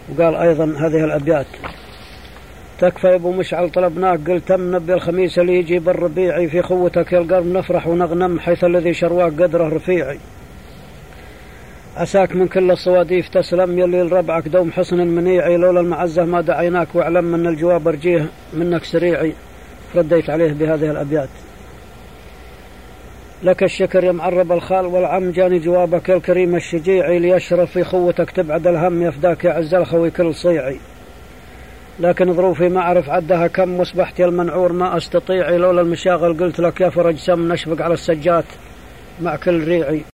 وقال أيضا هذه الأبيات: تكفى يا أبو مشعل طلبناك قلت تم نبي الخميس اللي يجي بالربيعي في خوتك يا القرب نفرح ونغنم حيث الذي شرواك قدره رفيعي. عساك من كل الصواديف تسلم يلي لربعك دوم حسن المنيعي لولا المعزة ما دعيناك واعلم أن الجواب أرجيه منك سريعي. رديت عليه بهذه الأبيات: لك الشكر يا معرب الخال والعم جاني جوابك يا الكريم الشجيعي ليشرف في خوتك تبعد الهم يفداك يا عز الخوي كل صيعي. لكن ظروفي ما أعرف عدها كم واصبحت يا المنعور ما أستطيعي لولا المشاغل قلت لك يا فرج سم نشفق على السجات مع كل ريعي.